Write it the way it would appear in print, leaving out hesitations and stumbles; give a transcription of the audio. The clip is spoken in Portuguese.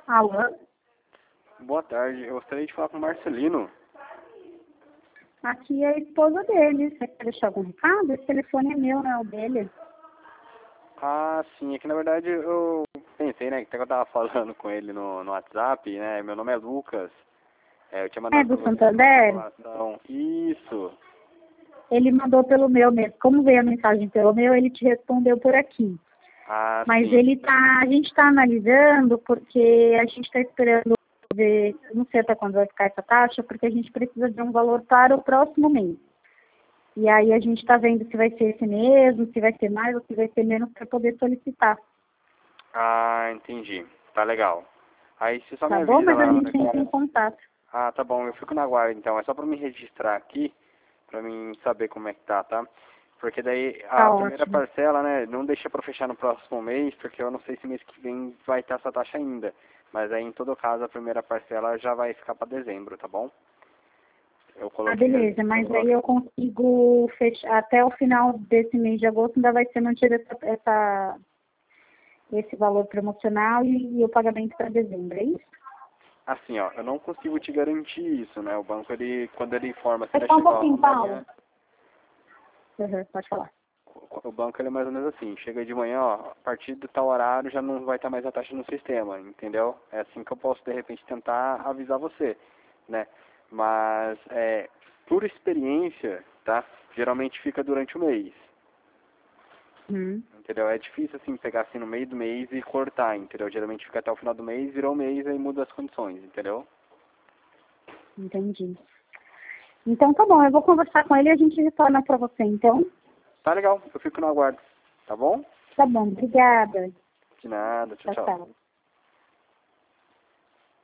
Alô? Boa tarde, eu gostaria de falar com o Marcelino. Aqui é a esposa dele. Você quer deixar algum recado? Esse telefone é meu, não é o dele. Ah, sim, é que na verdade eu pensei, né, que até que eu tava falando com ele no WhatsApp, né, meu nome é Lucas, eu tinha É mandado pra do você uma Santander? informação. Isso, Ele mandou pelo meu mesmo. Como veio a mensagem pelo meu, ele te respondeu por aqui. ah, Mas sim, a gente está analisando porque a gente está esperando ver, não sei até quando vai ficar essa taxa, porque a gente precisa de um valor para o próximo mês. E aí a gente está vendo se vai ser esse mesmo, se vai ser mais ou se vai ser menos para poder solicitar. ah, entendi, tá legal. Aí você só me Tá bom? avisa Mas a lá, gente entra em contato. ah, tá bom, eu fico na guarda então, é só pra me registrar aqui, pra mim saber como é que tá? Porque daí a Tá primeira ótimo. parcela, né, não deixa pra fechar no próximo mês, porque eu não sei se mês que vem vai estar essa taxa ainda. Mas aí, em todo caso, a primeira parcela já vai ficar para dezembro, tá bom? Eu Ah, coloquei... beleza, mas aí eu consigo fechar até o final desse mês de agosto, ainda vai ser mantido esse valor promocional e o pagamento para dezembro, é isso? Assim, ó, eu não consigo te garantir isso, né? O banco, ele, quando ele informa se É já só um chegou pouquinho, amanhã, Paulo. Uhum, pode falar. o banco, ele é mais ou menos assim, chega de manhã, ó, a partir de tal horário já não vai estar mais a taxa no sistema, entendeu? É assim que eu posso, de repente, tentar avisar você, né? Mas, por experiência, tá? Geralmente fica durante o mês. Uhum, Entendeu? É difícil, assim, pegar assim no meio do mês e cortar, entendeu? Geralmente fica até o final do mês, virou o mês, aí muda as condições, entendeu? entendi. Então tá bom, eu vou conversar com ele e a gente retorna para você, então. Tá legal, eu fico no aguardo, tá bom? Tá bom, obrigada. De nada, tchau, Tchau, tchau. tchau.